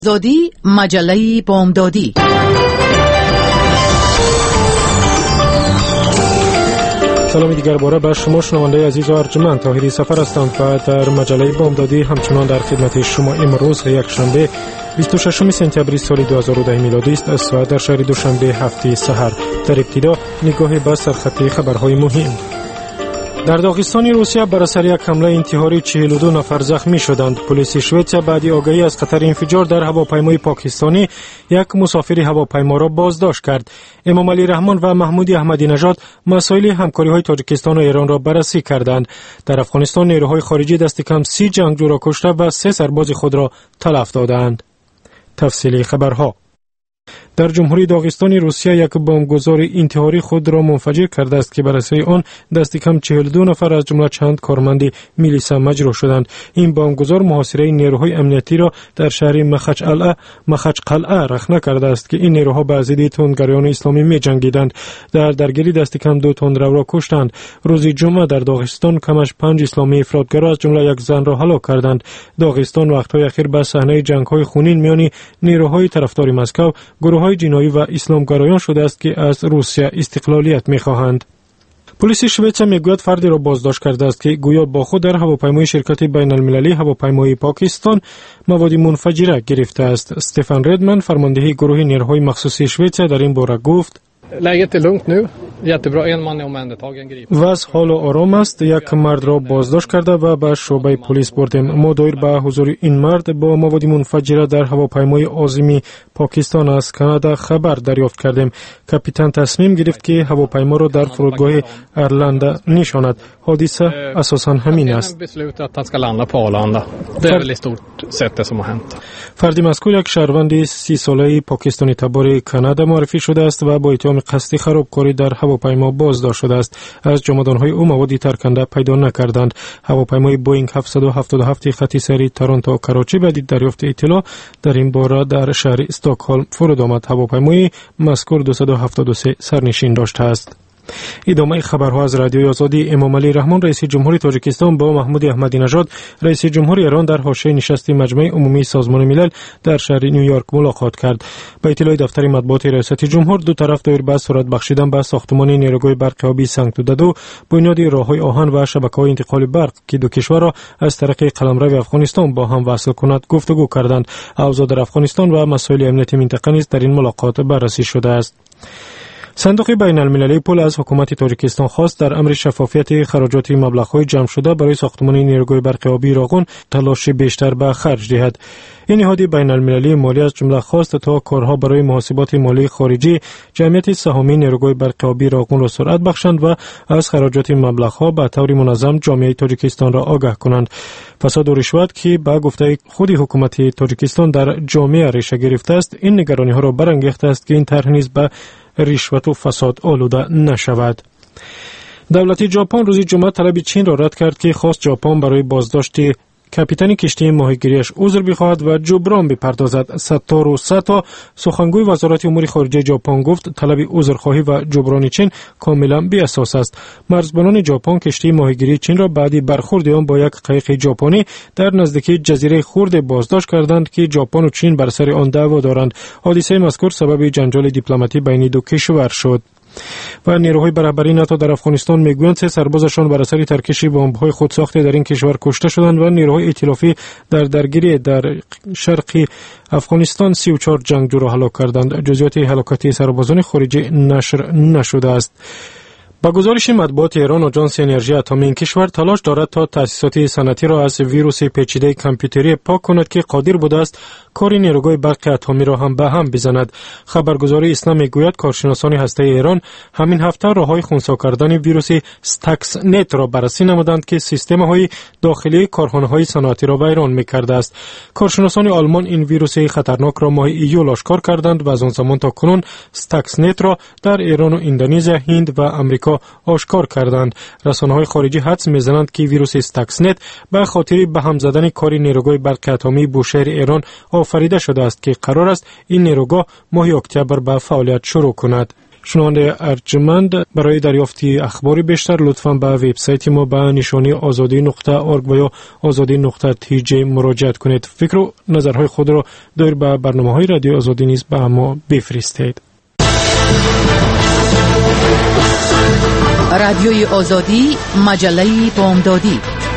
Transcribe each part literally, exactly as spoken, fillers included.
زادی مجله بامدادی. سلامی دیگر باره به شما شنونده عزیز و ارجمند، طاهری سفر هستم و در مجله بامدادی همچنان در خدمت شما. امروز یک شنبه بیست و ششم سپتامبر سال دو هزار و ده میلادی است. از ساعت در شهر دوشنبه هفته سحر. در ابتدا نگاهی به سرخط خبرهای مهم. در داغستان روسیه بر اثر یک حمله انتحاری چهل و دو نفر زخمی شدند. پلیس شوئد بعد آگاهی از خطر انفجار در هواپیمای پاکستانی یک مسافر هواپیما را بازداشت کرد. امام علی رحمان و محمود احمدی نژاد مسائل همکاری‌های تاجیکستان و ایران را بررسی کردند. در افغانستان نیروهای خارجی دست کم سی جنگجو را کشته و سه سرباز خود را تلف دادند. تفصیلی خبرها. در جمهوری داغستان روسیه یک بمبگذار انتحاری خود را منفجر کرده است که بر اثر آن دست کم چهل و دو نفر از جمله چند کارمند میلیسا مجروح شدند. این بمبگذار محاصره نیروهای امنیتی را در شهر مخچ قلعه رخنه کرده است که این نیروها به ضد تندگرایان اسلامی می‌جنگیدند. در درگیری دست کم دو تندرو را کشتند. روز جمعه در داغستان کمش پنج اسلامی افراطگرا از جمله یک زن را هلاک کردند. داغستان وقت‌های اخیر به صحنه جنگ‌های خونین میان نیروهای طرفدار مسکو، گروه‌های جنایی و اسلامگرایان شده است که از روسیه استقلالیت می‌خواهند. پلیس شوئد میگوید فردی را بازداشت کرده است که گویا با خود در هواپیمای شرکت بین المللی هواپیمای پاکستان مواد منفجره گرفته است. استفان ردمن فرمانده گروه نیروهای مخصوص شوئد در این باره گفت: läget är lugnt nu. Jättebra, en man är omhändertagen gripen. وضع حال و آرام است. یک مرد را بازداشت کرده و به شعبه پلیس بردیم. ما دایر به حضور این مرد با مواد منفجره در هواپیمای آزمی پاکستان از کانادا خبر دریافت کردیم. کاپیتان تصمیم گرفت که هواپیما را در فرودگاه ارلندا نشاند. حادثه اساساً همین است. فردی مذکور یک شهروند سی ساله پاکستانی تبار کانادا معرفی شده است و با اتهام قصدی خرابکاری در هواپیما بازداشت شده است. از جمادانهای او مواد ترکنده پیدا نکردند. هواپیمای بوئینگ هفتصد و هفتاد و هفت خط سری تورنتو کراچی بعد دریافت اطلاع در این باره در شهر استکهلم فرود آمد. هواپیمای مذکور دویست و هفتاد و سه سرنشین داشته است. ادامه خبرها از رادیوی آزادی. امام علی رحمان رئیس جمهوری تاجیکستان با محمود احمدی نژاد رئیس جمهوری ایران در حاشیه نشست مجمع عمومی سازمان ملل در شهر نیویورک ملاقات کرد. با اطلاع دفتر مطبوعات ریاست جمهور، دو طرف دایر به سرعت بخشیدن به ساختمان نیروگاه برق آبی سنگتوددو، بنیاد راههای آهن و شبکه‌های انتقال برق که دو کشور را از طریق قلمرو افغانستان با هم وصل کند گفتگو کردند. اوضاع در افغانستان و مسائل امنیتی منطقه نیز در این ملاقات بررسی شده است. صندوق بین المللی پول از حکومت تاجیکستان خواست در امر شفافیت خراجات مبلغ‌های جمع شده برای ساختمان نیروگاه برق آبی راغون تلاش بیشتر به خرج دهد. این نهاد بین المللی مالی از جمله خواست تا کارها برای محاسبات مالی خارجی جمعیت سهامی نیروگاه برق آبی راغون را سرعت بخشند و از خراجات مبلغ‌ها به طور منظم جامعه تاجیکستان را آگاه کنند. فساد و رشوت که به گفته خود حکومت تاجیکستان در جامعه ریشه گرفته است، این نگرانی‌ها را برانگیخته است که این طرح نیز به رشوت و فساد آلوده نشود. دولت ژاپن روز جمعه طلب چین را رد کرد که خواست ژاپن برای بازداشت کاپیتان کشتی ماهیگیریش عذر بخواهد و جبران بپردازد. ساتورو ساتا سخنگوی وزارت امور خارجه ژاپن گفت طلب عذرخواهی و جبران چین کاملا بی اساس است. مرزبانان ژاپن کشتی ماهیگیری چین را بعد برخورد آن با یک قایق ژاپنی در نزدیکی جزیره خرد بازداشت کردند که ژاپن و چین بر سر آن دعوا دارند. حادثه مذکور سبب جنجال دیپلماتی بین دو کشور شد. و نیروهای رهبری ناتو در افغانستان میگویند سه سربازشان بر اثر ترکش بمب‌های خودساخته در این کشور کشته شدند و نیروهای ائتلافی در درگیری در شرق افغانستان سی و چهار جنگجو را هلاک کردند. جزئیات هلاکت سربازان خارجی نشر نشده است. با گزارش مطبوعات ایران، آژانس انرژی اتمی این کشور تلاش دارد تا تأسیسات صنعتی را از ویروس پیچیده کامپیوتری پاک کند که قادر بوده است کار نیروگاه برق اتمی را هم به هم بزند. خبرگزاری اسنا میگوید کارشناسان هسته ایران همین هفته راههای خنثی کردن ویروس استاکس نت را بررسی نمودند که سیستم‌های داخلی کارخانه‌های صنعتی را ویران می‌کرده است. کارشناسان آلمان این ویروس خطرناک را ماه ایول آشکار کردند و از آن زمان تا کنون استاکس نت را در ایران و اندونزی، هند و آمریکا آشکار کردند. رسانه‌های خارجی حدس می‌زنند که ویروس استاکس نت به خاطر به هم زدن کار نیروگاه برق اتمی بوشهر ایران آفریده شده است که قرار است این نیروگاه ماه اکتبر به فعالیت شروع کند. شنونده ارجمند، برای دریافتی اخبار بیشتر لطفاً به وبسایت ما به نشانی آزادی نقطه اورگ و یا آزادی نقطه تی جی مراجعه کنید. فکر و نظرهای خود را دایر به برنامه‌های رادیو آزادی نیز به ما بفرستید. رادیوی آزادی، مجله بامدادی.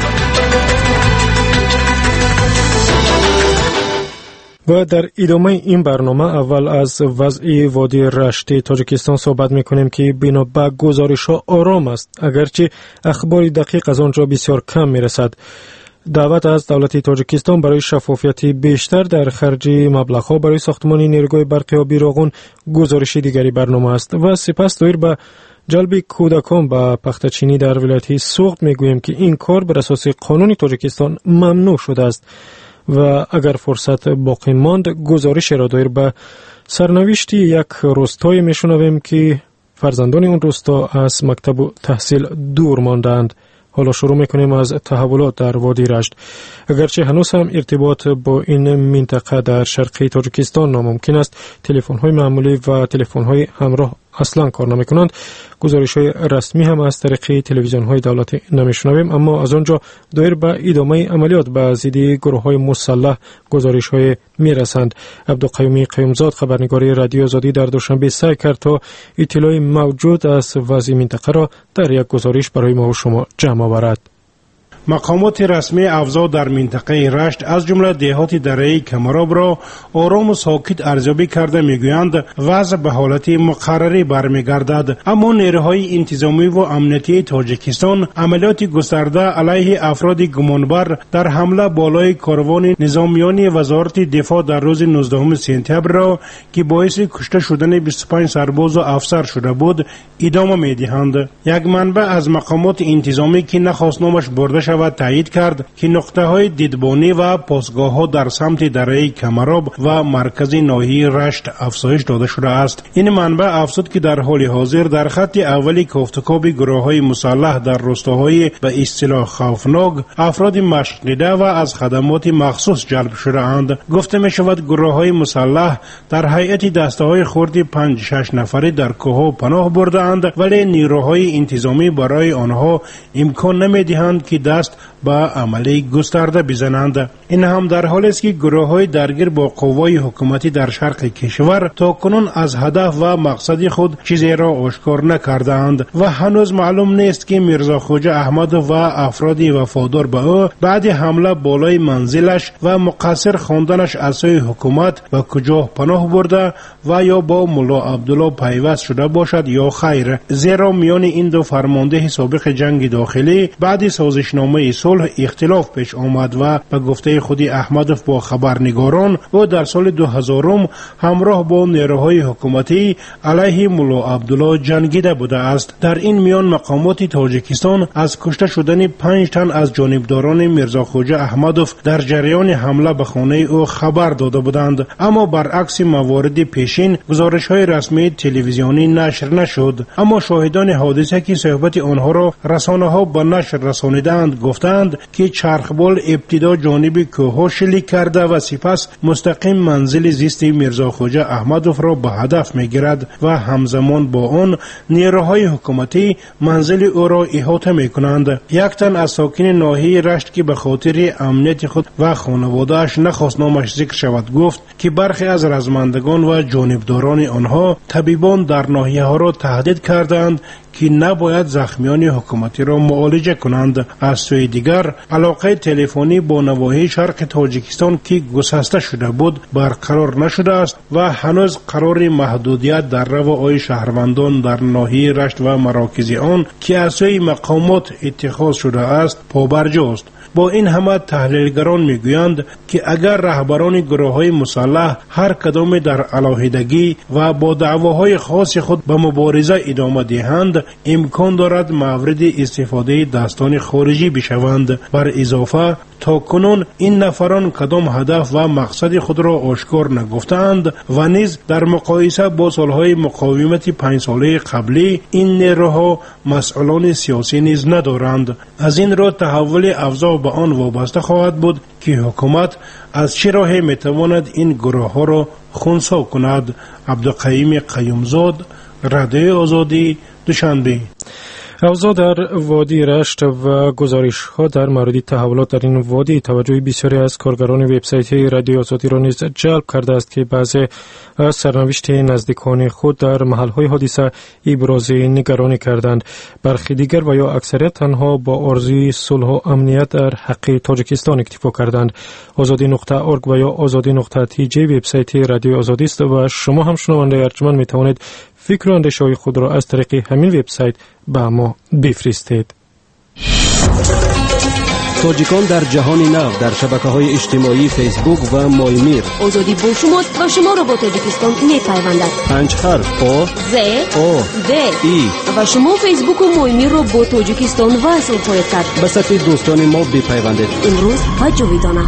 و در ادامه این برنامه اول از وضع وادی رشت تاجیکستان صحبت میکنیم که بنا به گزارش‌ها آرام است، اگرچه اخبار دقیق از آنجا بسیار کم میرسد. دعوت از دولت تاجیکستان برای شفافیت بیشتر در خرج مبلغ‌ها برای ساختمان نیروگاه برقی آبی راغون گزارش دیگری برنامه است. و سپس دایر به جلب کودکان به پختچینی در ولایت سوغد میگوییم که این کار بر اساس قانون تاجیکستان ممنوع شده است و اگر فرصت باقی ماند گزارش را دایر به سرنوشت یک روستای میشنویم که فرزندان اون روستا از مکتب و تحصیل دور ماندند. حالا شروع میکنیم از تحولات در وادی رشت. اگرچه هنوز هم ارتباط با این منطقه در شرقی تاجیکستان ناممکن است، تلفن های معمولی و تلفن های همراه اصلا کار نمیکنند. گزارش های رسمی هم از طریق تلویزیون های دولتی نمیشنویم، اما از آنجا دایر به ادامه عملیات به ضد گروه های مسلح گزارش های میرسند. عبدالقیومی قیومزاد خبرنگار رادیو آزادی در دوشنبه سعی کرد تا اطلاع موجود از وضع منطقه را در یک گزارش برای ما و شما جمع آورد. مقامات رسمی افزا در منطقه رشت از جمله دهات دره کمراب را آرام و ساکت ارزیابی کرده میگویند وضع به حالت مقرری برمیگردد، اما نیروهای انتظامی و امنیتی تاجیکستان عملیات گسترده علیه افراد گمانبر در حمله بالای کاروان نظامیان وزارت دفاع در روز نوزدهم سپتامبر را که باعث کشته شدن بیست و پنج سرباز و افسر شده بود ادامه میدهند. یک منبع از مقامات انتظامی که نخواست نامش برده شود و تایید کرد که نقطه های دیدبانی و پاسگاه ها در سمت دره کمراب و مرکز ناحیه رشت افزایش داده شده است. این منبع افزود که در حال حاضر در خط اولی کوفتکاب گروه های مسلح در روستاهای به اصطلاح خوفناک افراد مشق دیده و از خدمات مخصوص جلب شده اند. گفته می شود گروه های مسلح در هیئت دسته های خرد پنج شش نفره در کوه پناه برده اند، ولی نیروهای انتظامی برای آنها امکان نمی دهند که دست به عملی گسترده بزنند. این هم در حالی است که گروه های درگیر با قوای حکومتی در شرق کشور تا کنون از هدف و مقصد خود چیزی را آشکار نکردند و هنوز معلوم نیست که میرزا خوجه احمد و افراد وفادار به او بعد حمله بالای منزلش و مقصر خواندنش از سوی حکومت و کجا پناه برده و یا با ملا عبدالله پیوست شده باشد یا خیر، زیرا میان این دو فرمانده سابق جنگ داخلی بعد سازشنامه صلح اختلاف پیش آمد و به گفته خودی احمدوف با خبرنگاران و در سال دو هزار همراه با نیروهای حکومتی علیه ملا عبدالله جنگیده بوده است. در این میان مقامات تاجیکستان از کشته شدن پنج تن از جانبداران میرزا خوجه احمدوف در جریان حمله به خانه او خبر داده بودند، اما برعکس موارد پیشین گزارش های رسمی تلویزیونی نشر نشد. اما شاهدان حادثه که صحبت آنها را رسانه ها به نشر رسانیدند گفتند که چرخبال ابتدا جانب کوه شلیک کرده و سپس مستقیم منزل زیست میرزا خوجه احمدوف را به هدف میگیرد و همزمان با آن نیروهای حکومتی منزل او را احاطه میکنند. یک تن از ساکن ناحیه رشت که به خاطر امنیت خود و خانواده‌اش نخواست نامش ذکر شود گفت که برخی از رزمندگان و جانبداران آنها طبیبان در ناحیه ها را تهدید کردند که نباید زخمیان حکومتی را معالجه کنند. از سوی دیگر علاقه تلفنی با نواحی شرق تاجیکستان که گسسته شده بود برقرار نشده است و هنوز قرار محدودیت در رفاه شهروندان در ناحیه رشت و مراکز آن که از سوی مقامات اتخاذ شده است پابرجاست. با این همه تحلیلگران میگویند که اگر رهبران گروه‌های مسلح هر کدام در علاهیدگی و با دعواهای خاص خود به مبارزه ادامه دهند، امکان دارد مورد استفاده دستان خارجی بشوند. بر اضافه تا کنون این نفران کدام هدف و مقصد خود را آشکار نگفتند و نیز در مقایسه با سالهای مقاومت پنج ساله قبلی این نیروها مسئولان سیاسی نیز ندارند. از این رو تحول افزا به آن وابسته خواهد بود که حکومت از چه راهی میتواند این گروه ها را خنثی کند. عبدالقیوم قیومزاد، رادیو آزادی دوشنبه. اوضاع در وادی رشت و گزارش ها در مورد تحولات در این وادی توجه بسیاری از کارگران وبسایت رادیو آزادی را نیز جلب کرده است که بعضی از سرنوشت نزدیکان خود در محل های حادثه ابراز نگرانی کردند. برخی دیگر و یا اکثریت تنها با آرزوی صلح و امنیت در حق تاجیکستان اکتفا کردند. آزادی نقطه اورگ و یا آزادی نقطه تی جی وبسایت رادیو آزادی است و شما هم شنونده ارجمند می توانید فکر و اندیشه های خود را از طریق همین وبسایت به ما بفرستید. تاجیکان در جهان نو در شبکه‌های اجتماعی فیسبوک و مایمیر. آزادی با شماست و شما را با تاجیکستان می‌پیوندد. پنج حرف آ ز آ د ای و شما فیسبوک و مایمیر را با تاجیکستان وصل خواهید کرد. به صفحه دوستان ما بپیوندید. امروز و جاویدانه.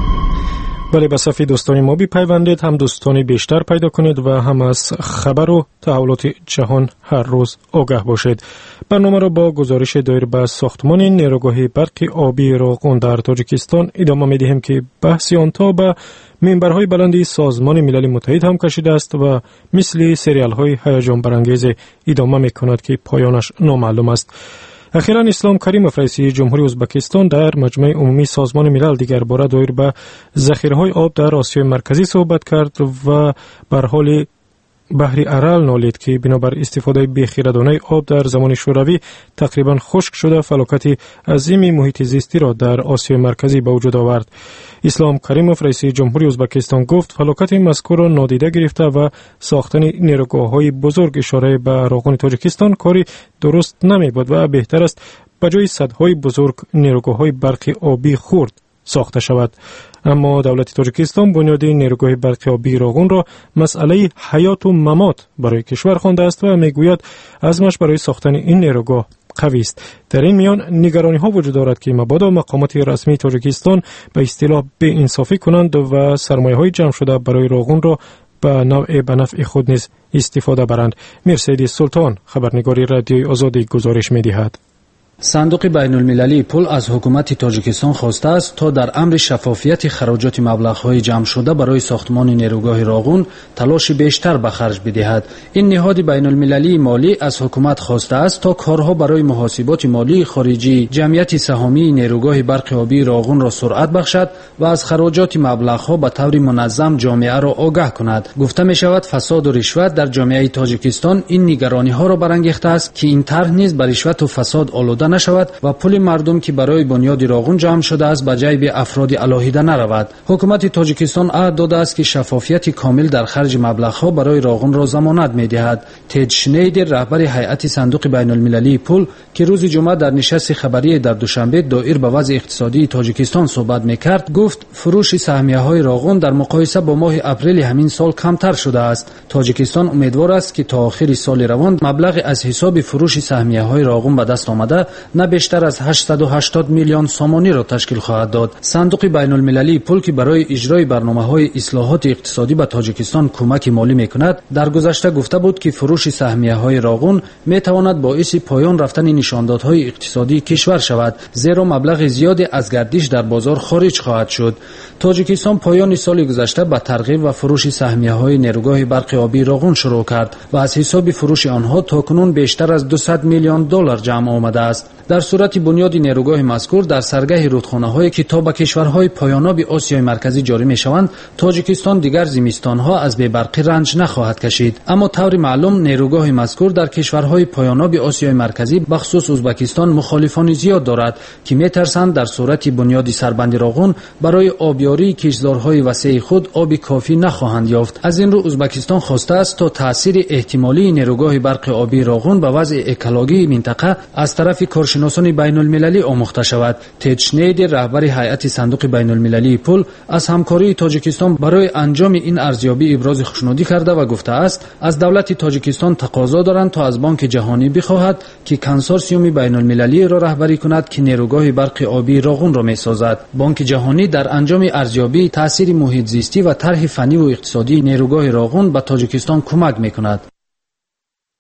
بله، به صفحه دوستان ما بپیوندید، هم دوستانی بیشتر پیدا کنید و هم از خبر و تحولات جهان هر روز آگاه باشید. برنامه را با گزارش دایر به ساختمان نیروگاه برق آبی راغون در تاجیکستان ادامه می‌دهیم که بحث آن تا به منبرهای بلند سازمان ملل متحد هم کشیده است و مثل سریال های هیجان برانگیز ادامه می‌کند که پایانش نامعلوم است. اخیراً اسلام کریموف رئیس جمهوری ازبکستان در مجمع عمومی سازمان ملل دیگر باره دایر به ذخیره‌های آب در آسیای مرکزی صحبت کرد و بر حال بحر ارال نالید که بنابر استفاده بی‌خیرانه آب در زمان شوروی تقریباً خشک شده فلاکت عظیم محیط زیستی را در آسیای مرکزی به وجود آورد. اسلام کریموف رئیس جمهوری ازبکستان گفت فلاکت مذکور را نادیده گرفته و ساختن نیروگاه‌های بزرگ اشاره به راغون تاجیکستان کاری درست نمی‌بود و بهتر است به جای سدهای بزرگ نیروگاه‌های برق آبی خرد ساخته شود. اما دولت تاجیکستان بنیاد نیروگاه برق آبی راغون را مسئله حیات و ممات برای کشور خوانده است و میگوید عزمش برای ساختن این نیروگاه قوی است. در این میان نگرانی ها وجود دارد که مبادا مقامات رسمی تاجیکستان به اصطلاح بی انصافی کنند و سرمایه های جمع شده برای راغون را به نوع به نفع خود نیز استفاده برند. مرسیدس سلطان، خبرنگاری رادیوی آزادی، گزارش می‌دهد. صندوق بین المللی پول از حکومت تاجیکستان خواسته است تا در امر شفافیت خراجات مبلغ‌های جمع شده برای ساختمان نیروگاه راغون تلاش بیشتر به خرج بدهد. این نهاد بین المللی مالی از حکومت خواسته است تا کارها برای محاسبات مالی خارجی جمعیت سهامی نیروگاه برق آبی راغون را سرعت بخشد و از خراجات مبلغ‌ها به طور منظم جامعه را آگاه کند. گفته می شود فساد و رشوت در جامعه تاجیکستان این نگرانی‌ها را برانگیخته است که این طرح نیز به رشوت و فساد آلوده نشود و پول مردم که برای بنیاد راغون جمع شده است به جیب افراد علاهیده نرود. حکومت تاجیکستان عهد داده است که شفافیت کامل در خرج مبلغ‌ها برای راغون را ضمانت می‌دهد. تد شنیدر رهبر هیئت صندوق بین المللی پول که روز جمعه در نشست خبری در دوشنبه دایر به وضع اقتصادی تاجیکستان صحبت می‌کرد گفت فروش سهمیه‌های راغون در مقایسه با ماه اپریل همین سال کمتر شده است. تاجیکستان امیدوار است که تا آخر سال روان مبلغ از حساب فروش سهمیه‌های راغون به دست آمده نه بیشتر از هشتصد و هشتاد میلیون سومانی را تشکیل خواهد داد. صندوق بین المللی پول که برای اجرای برنامه‌های اصلاحات اقتصادی به تاجیکستان کمک مالی می‌کند در گذشته گفته بود که فروش سهمیه‌های راغون می‌تواند باعث پایان رفتن نشاندادهای اقتصادی کشور شود، زیرا مبلغ زیادی از گردش در بازار خارج خواهد شد. تاجیکستان پایان سال گذشته با ترغیب و فروش سهمیه‌های نیروگاه برق آبی راغون شروع کرد و از حساب فروش آنها تاکنون بیشتر از دویست میلیون دلار جمع آمده است. در صورت بنیاد نیروگاه مذکور در سرگاه رودخانه‌های که تا به کشورهای پایاناب آسیای مرکزی جاری می‌شوند، تاجیکستان دیگر زمستان‌ها از بی‌برقی رنج نخواهد کشید. اما طور معلوم نیروگاه مذکور در کشورهای پایاناب آسیای مرکزی بخصوص ازبکستان مخالفان زیاد دارد که می‌ترسند در صورت بنیاد سربند راغون برای آبیاری کشتزارهای وسیع خود آب کافی نخواهند یافت. از این رو ازبکستان خواسته است تا تأثیر احتمالی نیروگاه برق آبی راغون به وضع اکولوژی منطقه از طرف کارشناسان بین المللی آموخته شود. تد شنیدر رهبر هیئت صندوق بین المللی پول از همکاری تاجیکستان برای انجام این ارزیابی ابراز خوشنودی کرده و گفته است از دولت تاجیکستان تقاضا دارند تا از بانک جهانی بخواهد که کنسورسیوم بین المللی را رهبری کند که نیروگاه برق آبی راغون را می‌سازد. بانک جهانی در انجام ارزیابی تأثیر محیط زیستی و طرح فنی و اقتصادی نیروگاه راغون به تاجیکستان کمک می‌کند.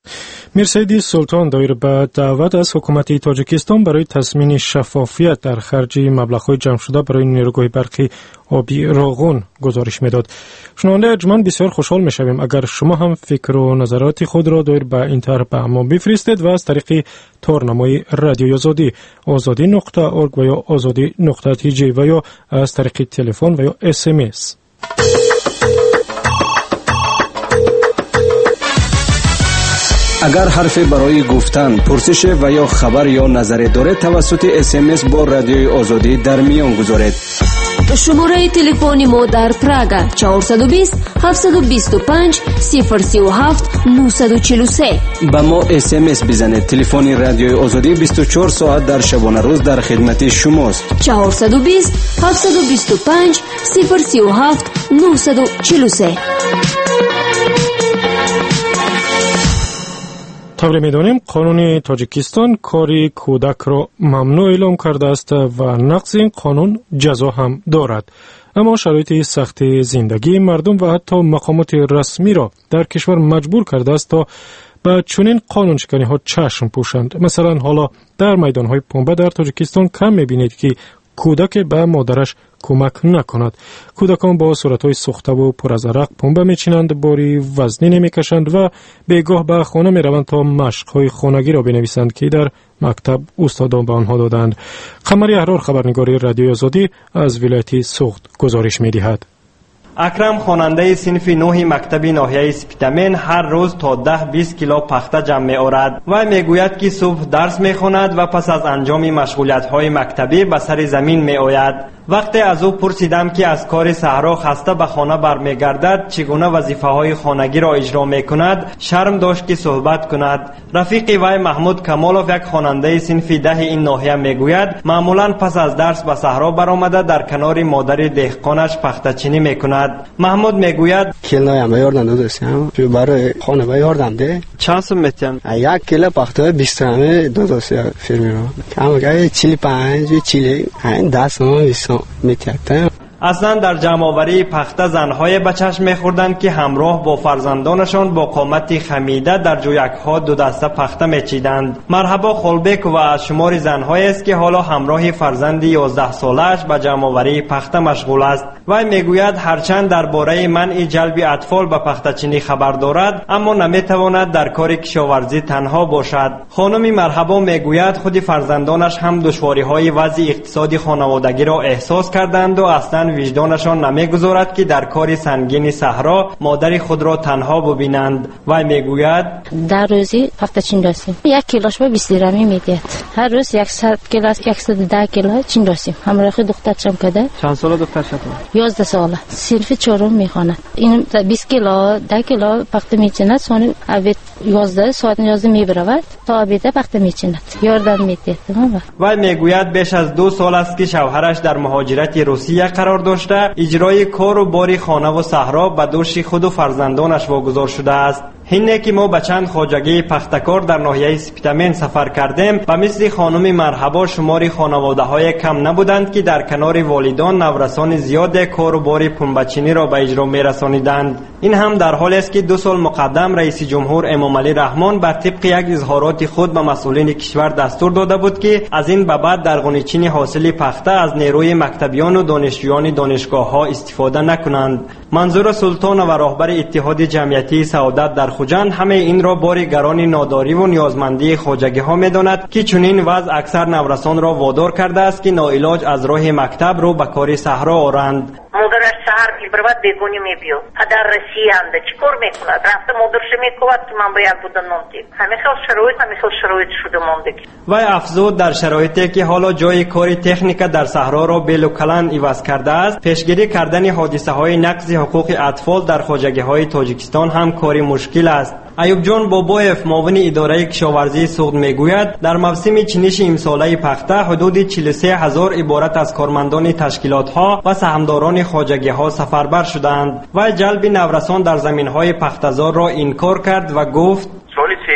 مرسیدس سلطان دایر به دعوت از حکومت تاجیکستان برای تضمین شفافیت در خرج مبلغ‌های جمع شده برای نیروگاه برقی آبی راغون گزارش میداد. شنونده ارجمند بسیار خوشحال میشویم اگر شما هم فکر و نظرات خود را دایر به این طرح به ما بفرستید و از طریق تارنمای رادیوی آزادی آزادی نقطه اورگ و یا آزادی نقطه تی جی و یا از طریق تلفن و یا اس ام اس. اگر حرفی برای گفتن، پرسش و یا خبر یا نظری دارید توسط اس ام اس با رادیوی آزادی در میان گذارید. شماره تلفن ما در پراگا چهارصد و بیست هفتصد و بیست و پنج صفر سی و هفت نهصد و چهل و سه. با ما اس ام اس بزنید. تلفن رادیوی آزادی بیست و چهار ساعت در شبانه روز در خدمت شماست. چهارصد و بیست هفتصد و بیست و پنج صفر سی و هفت نهصد و چهل و سه. طبعا میدانیم قانون تاجیکستان کاری کودک را ممنوع اعلام کرده است و نقض این قانون جزا هم دارد. اما شرایط سخت زندگی مردم و حتی مقامات رسمی را در کشور مجبور کرده است تا به چنین قانون شکنی ها چشم پوشند. مثلا حالا در میدان های پنبه در تاجیکستان کم میبینید که کودک به مادرش کمک نکند. کودکان با صورتهای سوخته و پر از عرق پنبه میچینند، باری وزنی نمیکشند و بیگاه به خانه میروند تا مشقهای خانگی را بنویسند که در مکتب استادان به آنها دادند. قمری احرار خبرنگار رادیوی آزادی از ولایت سوخت گزارش میدهد. اکرم خواننده صنف نه مکتب ناحیه سپیتامین هر روز تا ده بیست کیلو پخته جمع می آورد و میگوید که صبح درس می خواند و پس از انجام مشغولیت های مکتبی به سر زمین می آید. وقتی از او پرسیدم که از کار صحرا خسته به خانه برمیگردد چگونه وظیفه های خانگی را اجرا می کند، شرم داشت که صحبت کند. رفیق وی محمود کمالوف یک خواننده صنف ده این ناحیه میگوید معمولا پس از درس به صحرا برآمده در کنار مادر دهقانش پخته چینی می کند. محمود میگوید کیلو هم یاردم داداشم برای خانه به یاردم ده چند سو میتیم یک کیلو پخته بیست گرم داداشم فرمی رو کم که چهل و پنج چهل این دست ما بیست میتیم. اصلا در جمع‌آوری پخته زنهای به چشم می‌خوردند که همراه با فرزندانشان با قامت خمیده در جویک‌ها دو دسته پخته می‌چیدند. مرحبا خلبک و از شمار زن‌هایی است که حالا همراه فرزند یازده ساله‌اش به جمع‌آوری پخته مشغول است. وی میگوید هرچند درباره منع جلب اطفال به پخته چینی خبر دارد اما نمی‌تواند در کار کشاورزی تنها باشد. خانم مرحبا میگوید خود فرزندانش هم دشواری‌های وضع اقتصادی خانوادگی را احساس کردند و اصلا وجدانشان نمیگذارد که در کار سنگین صحرا مادر خود را تنها ببینند. و میگوید در روزی پخته چین داشتیم یک کیلوش به بیست درمی میدید. هر روز صد کیلو صد و ده کیلو چین داشتیم. همراه دخترم کده. چند ساله دخترشون؟ یازده ساله. صنف چهارم میخواند. این بیست کیلو ده کیلو پخته میچیند. سون اوید یازده ساعت یازده میبرود تا ابیده پخته میچیند. یاردم میدید. و میگوید بیش از دو سال است که شوهرش در مهاجرت روسیه قرار داشته اجرای کار و باری خانه و صحرا به دوش خود و فرزندانش واگذار شده است. اینه که ما به چند خواجگی پختکار در ناحیه سپیتامین سفر کردیم و مثل خانم مرحبا شماری خانواده های کم نبودند که در کنار والدان نورسان زیاد کار و باری پنبه‌چینی را به اجرا می‌رسانیدند. این هم در حالی است که دو سال مقدم رئیس جمهور امامعلی رحمان بر طبق یک اظهارات خود به مسئولین کشور دستور داده بود که از این به بعد در قونچین حاصل پخته از نیروی مکتبیان و دانشجویان دانشگاه‌ها استفاده نکنند. منظور سلطان و راهبر اتحاد جمعیتی سعادت در خوجند همه این را باری گران ناداری و نیازمندی خواجگی ها می‌داند که چنین وضع اکثر نورسان را وادار کرده است که ناعلاج از راه مکتب رو به کار صحرا آرند. مادرش سهر میبرود بیگونی میبیاد پدر رسیانده چیکار میکند رفته مادرش میکند که من باید بودن ماندیم همه خیل شرایط همه خیل شرایط شده ماندگی. و افزود در شرایطی که حالا جای کاری تکنیک در صحرا را بلوکلن عوض کرده است پیشگیری کردن حادثه های نقض حقوق اطفال در خواجگی های تاجیکستان هم کاری مشکل است. ایوب جان بابایف معاون اداره کشاورزی سوخت میگوید در موسم چینش امساله پخته حدود چهل و سه هزار عبارت از کارمندان تشکیلات ها و سهامداران خواجگی ها سفربر شدند و جلب نورسان در زمین های پخته‌زار را انکار کرد و گفت سال سیوم است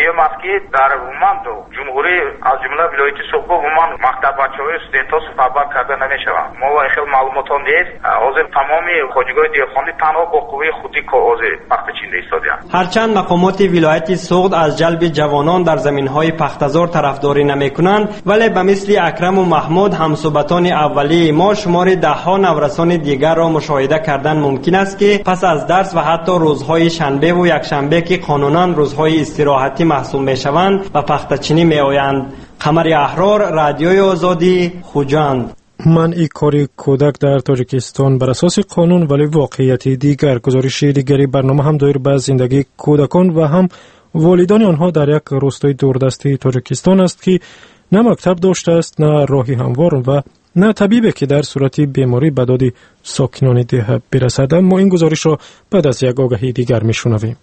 که در عمان دو جمهوری از جمله ولایت سوق عمان مکتب بچه‌های استودنتا صحبت کرده نمیشوند. ما و خیلی معلومات نیست. حاضر تمام خودگاه دیخوانی تنها با قوه خودی حاضر پخت چین ایستادند. هرچند مقامات ولایت سوق از جلب جوانان در زمینهای پختزار طرفداری نمیکنند، ولی به مثل اکرم و محمود همصحبتان اولیه ما شمار ده ها نورسان دیگر را مشاهده کردن ممکن است که پس از درس و حتی روزهای شنبه و یکشنبه که قانونا روزهای استراحتی محسوب میشوند و پختچینی میآیند. قمر احرار، رادیوی آزادی، خوجند. منع کار کودک در تاجیکستان بر اساس قانون ولی واقعیت دیگر. گزارش دیگری برنامه هم دایر به زندگی کودکان و هم والدان آنها در یک روستای دوردستی تاجیکستان است که نه مکتب داشته است، نه راهی هموار و نه طبیبی که در صورت بیماری به داد ساکنان ده برسد. ما این گزارش را بعد از یک آگهی دیگر میشنویم.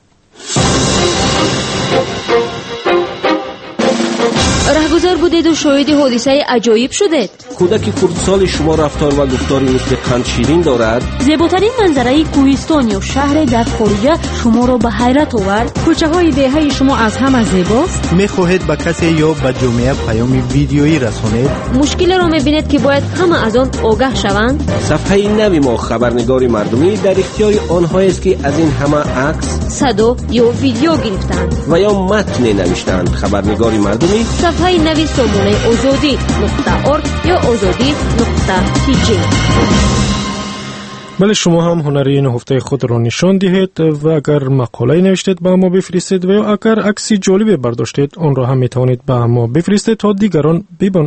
رهگذر بودید و شاهد حادثه عجایب شدید. کودک کردسال شما رفتار و گفتاری مثل قند شیرین دارد. زیباترین منظره کوهستان یا شهر در خارجه شما را به حیرت آورد. کوچه های دهه شما از همه زیباست. میخواهید به کسی یا به جامعه پیام ویدیویی رسانید. مشکل را میبینید که باید همه از آن آگاه شوند. صفحه نوی ما خبرنگار مردمی در اختیار آنها است که از این همه عکس، صدا یا ویدیو گرفتند و یا متن نوشتند. خبرنگار مردمی صفحه نوی سامانه آزادی نقطه ارگ یا آزادی نقطه تی جی. بله، شما هم هنر این هفته خود را نشان دهید و اگر مقاله نوشتید به ما بفرستید و یا اگر عکسی جالبی برداشتید آن را هم میتوانید به ما بفرستید تا دیگران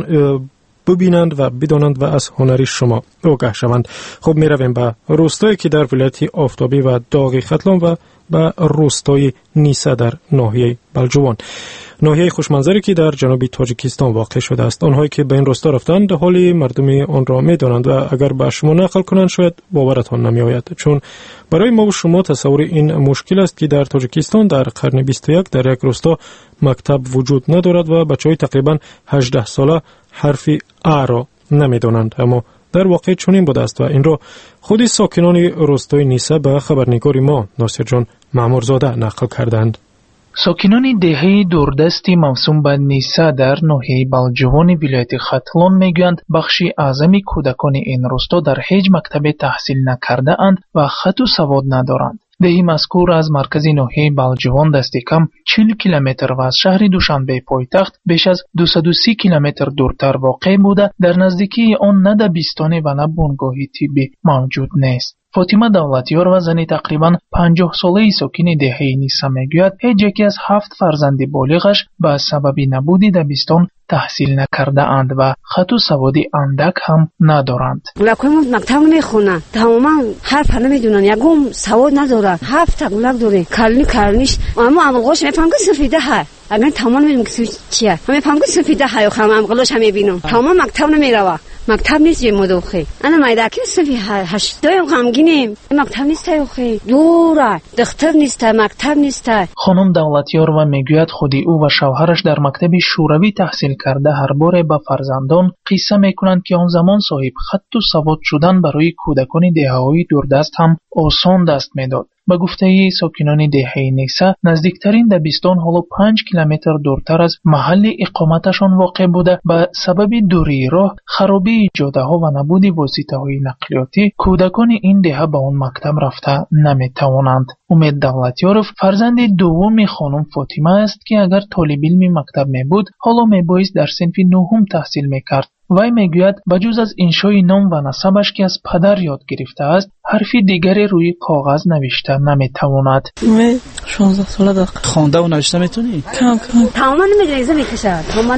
ببینند و بدانند و از هنر شما آگاه شوند. خب میرویم به روستایی که در ولایت آفتابی و داغ ختلان و به روستای نیسا در ناحیه بلجوان، ناحیه خوشمنظری که در جنوب تاجیکستان واقع شده است. آنهایی که به این روستا رفتند حالی مردمی آن را میدانند و اگر به شما نقل کنند شاید باورتان نمی آید، چون برای ما و شما تصور این مشکل است که در تاجیکستان در قرن بیست و یک در یک روستا مکتب وجود ندارد و بچه‌های تقریبا هجده ساله حرف ا را نمیدانند. اما در واقع چنین بوده است و این را خود ساکنان روستای نیسا به خبرنگار ما ناصر جان معمورزاده نقل کردند. ساکنان دهه دوردستی موسوم به نیسا در ناحیه بلجوان ولایت ختلان میگویند بخشی اعظمی کودکان این روستا در هیچ مکتب تحصیل نکرده اند و خط و سواد ندارند. دهی مذکور از مرکز ناحیه بلجوان دستی کم چهل کیلومتر و از شهر دوشنبه پایتخت بیش از دویست و سی کیلومتر دورتر واقع بوده. در نزدیکی آن نه دبیرستان و نه بنگاه طبی موجود نیست. فاطمه دولتیار و زنی تقریبا پنجاه ساله ساکن دهه نیسا میگوید هیچ یکی از هفت فرزند بالغش به سبب نبود دبیرستان تحصیل نکرده اند و خط و سوادی اندک هم ندارند. گلک‌های مکتب نمیخونن، تماما حرف نمیدونن، یکم سواد ندارن. هفت تا گلک داره، کلنی کلنیش اما عملقاش میفهمن که سفیده ها. اگر تمام میدونم که چیه، میفهمن که سفیده ها، خم عملقاش هم میبینم. تمام مکتب نمیروا. مکتب نیست به مدوخه. انا مایداکی سفیده هشت دو غمگینیم. مکتب نیست اوخه. دوره. دختر نیست، مکتب نیست. خانم دولتیار و میگوید خودی او و شوهرش در مکتب شوروی تحصیل کرده هر بار به فرزندان قصه میکنند که آن زمان صاحب خط و سواد شدن برای کودکان دهه‌های دوردست هم آسان دست میداد. به گفته ساکنان دهه نیسا نزدیکترین دبیرستان حالا پنج کیلومتر دورتر از محل اقامتشان واقع بوده. به سبب دوری راه، خرابی جاده ها و نبود واسطه های نقلیاتی کودکان این دهه به آن مکتب رفته نمیتوانند. امید دولتیارов فرزند دوم خانم فاطمه است که اگر طالب علم مکتب می بود حالا می بایست در صنف نهم تحصیل میکرد. وی میگوید بجز از انشای نام و نسبش که از پدر یاد گرفته است حرفی دیگری روی کاغذ نوشته نمیتواند. من شانزده ساله دارم. خوانده و نوشته میتونی؟ کم کم. تمام نمیدونم میکشه. تمام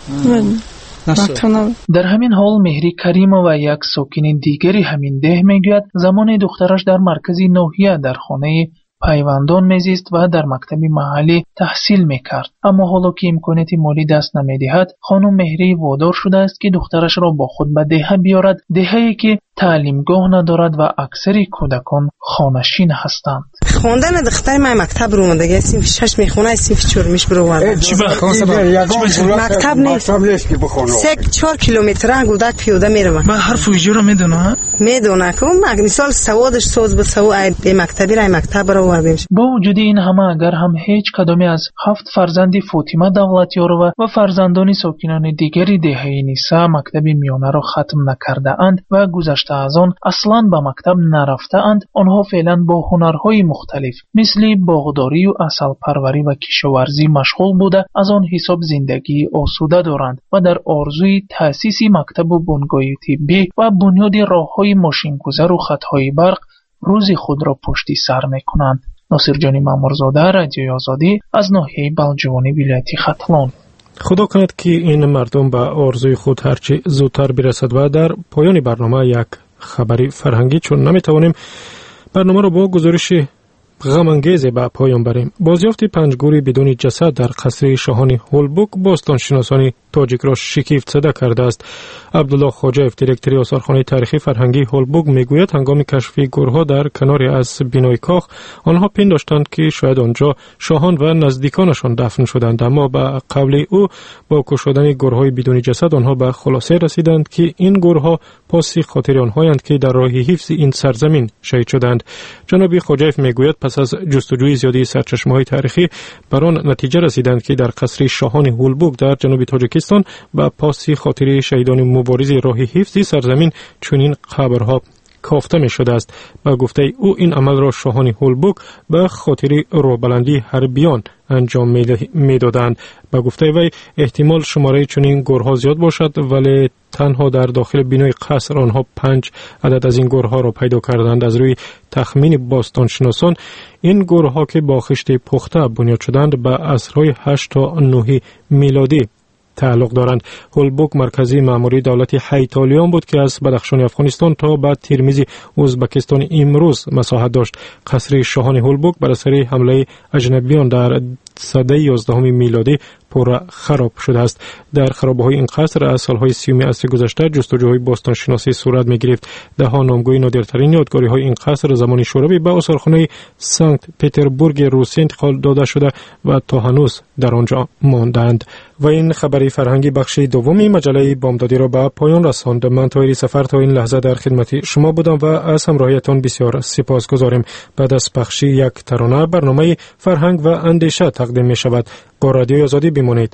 نمیدونم. در همین حال مهری کریم و یک ساکن دیگری همین ده میگوید زمان دخترش در مرکز ناحیه در خانه پیوندان میزیست و در مکتب محلی تحصیل میکرد. اما حالا که امکانات مالی دست نمیدهد خانم مهری وادار شده است که دخترش را با خود به دهه بیارد، دهه‌ای که تعلیمگاه ندارد و اکثر کودکان خانه‌شین هستند. خواندن دختر من مکتب رو مونده، صنف شش میخونه، صنف چهار میش برو وارد. چی مکتب نیست که بخونه. سه چهار کیلومتر گودک پیاده میره. من حرف ویژه رو میدونه. میدونه که اون مثال سوادش سوز به سواد به مکتبی رای مکتب رو وارد. با وجود این همه اگر هم هیچ کدامی از هفت فرزند فرزند فاطمه دولتیارова و فرزندان ساکنان دیگری دهه نیسا مکتب میانه را ختم نکرده اند و گذشته از آن اصلاً به مکتب نرفته اند. آنها فعلا با هنرهای مختلف مثل باغداری و عسل پروری و کشاورزی مشغول بوده از آن حساب زندگی آسوده دارند و در آرزوی تأسیس مکتب و بنگاه طبی و بنیاد راههای ماشینگذار و خطهای برق روزی خود را پشت سر میکنند. ناصر جانی مامورزاده، رادیوی آزادی از ناحیه بلجوانی ولایت ختلان. خدا کند که این مردم به آرزوی خود هرچی زودتر برسد. و در پایان برنامه یک خبری فرهنگی، چون نمیتوانیم برنامه را با گزارش غم انگیز به پایان بریم. بازیافت پنج گوری بدون جسد در قصر شاهان هولبوک باستان شناسان تاجیک را شگفت زده کرده است. عبدالله خواجاев، دیرکتر آثارخانه تاریخی فرهنگی هولبوک میگوید هنگام کشف گورها در کناری از بینای کاخ آنها پنداشتند که شاید آنجا شاهان و نزدیکانشان دفن شدند، اما به قول او با کشودن گورهای بدون جسد آنها به خلاصه رسیدند که این گورها پاسی خاطر آنهایند که در راه حفظ این سرزمین شهید شدند. جناب خواجاев میگوید پس از جستجوی زیادی سرچشمه‌های تاریخی بر آن نتیجه رسیدند که در قصر شاهان هولبوک در جنوب تاجیکستان با پاسی خاطر شهیدان مبارز راه حفظ سرزمین چنین قبرها کافته می شده است. با گفته او این عمل را شاهان هولبوک به خاطر روبلندی حربیان انجام می دادند. با گفته وی احتمال شماره چنین گورها زیاد باشد، ولی تنها در داخل بینای قصر آنها پنج عدد از این گورها را پیدا کردند. از روی تخمین باستان شناسان این گورها که با خشت پخته بنیاد شدند به عصرهای هشت تا نه میلادی تعلق دارند. هولبوک مرکزی مأموری دولت هیتالیان بود که از بدخشان افغانستان تا به ترمیز ازبکستان امروز مساحت داشت. قصر شاهان هولبوک بر اثر حمله اجنبیان در سده یازدهم میلادی پر خراب شده است. در خرابه‌های این قصر از سالهای سیوم عصر گذشته جستجوهای باستان شناسی صورت می‌گرفت. ده ها نامگوی نادرترین یادگاری‌های این قصر زمان شوروی به آثارخانه سنت پتربورگ روسیه انتقال داده شده و تا هنوز در آنجا ماندند. و این خبری فرهنگی بخش دومی مجله بامدادی را به پایان رساند. من طاهری سفر تا این لحظه در خدمت شما بودم و از همراهیتان بسیار سپاسگزارم. بعد از پخش یک ترانه برنامه فرهنگ و اندیشه تقدیم می شود. با رادیوی آزادی بمانید.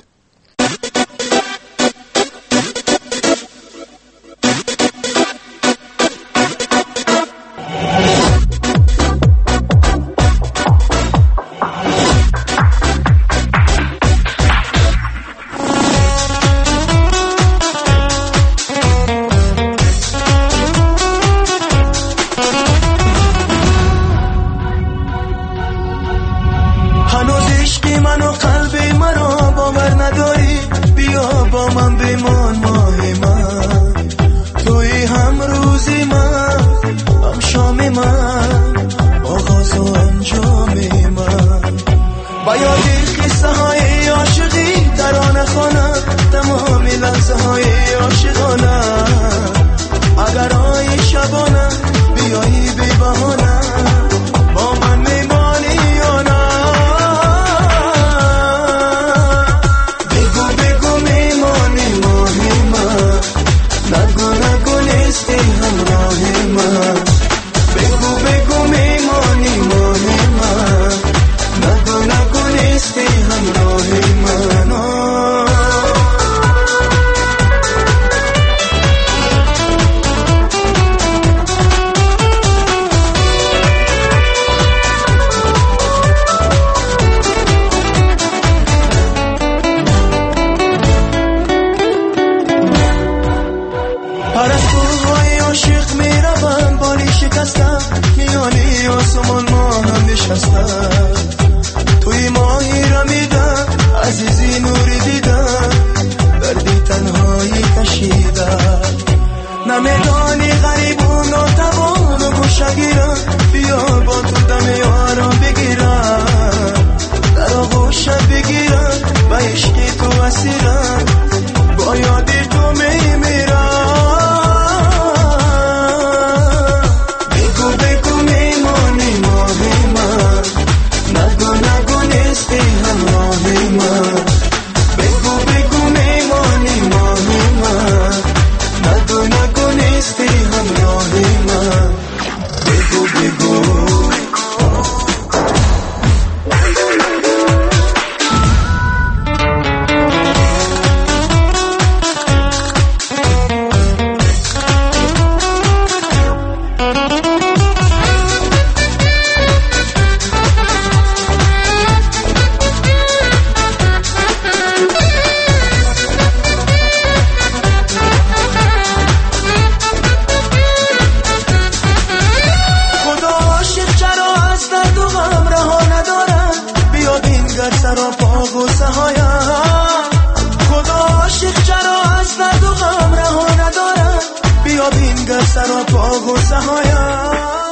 بینگر سرا پا غصه هایم خدا عاشق چرا از درد و غم رها ندارد بیا بینگر سرا پا غصه هایم